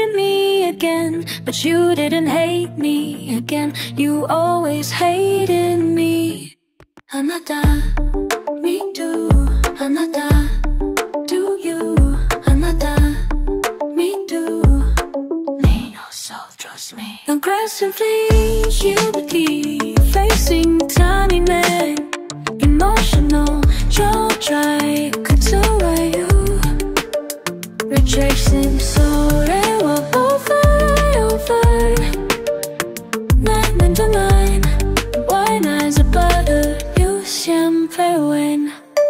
hated me again, but you didn't hate me again. You always hated me. Another, me too. Another, do you? Another, me too. Me no soul, trust me. Aggressively, you would keep facing tiny man. Emotional, you'll try to away you. Retracing, so they were over. Nine to nine, wine eyes of butter, you siempre win.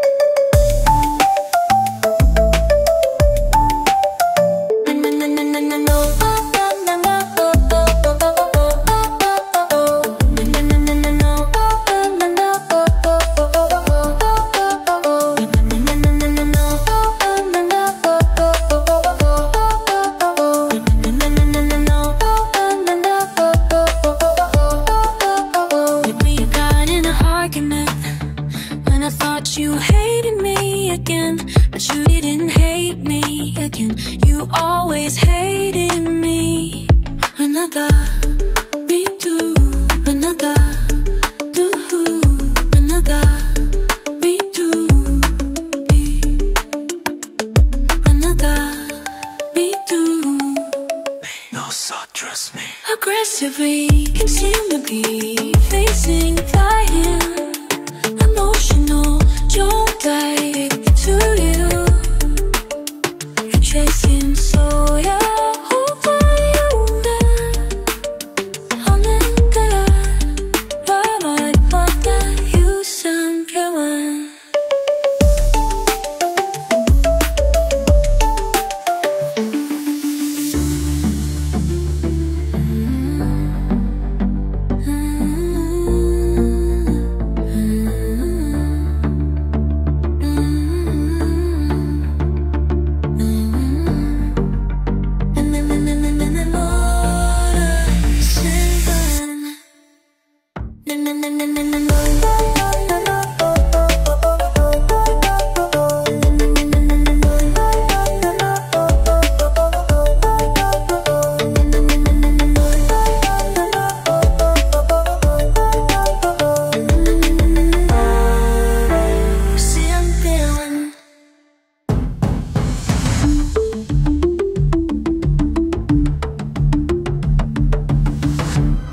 I thought you hated me again, but you didn't hate me again. You always hated me. Another, me too. Another, do. Another, me too. Another, me too. No, so trust me. Aggressively, seem to be facing fire.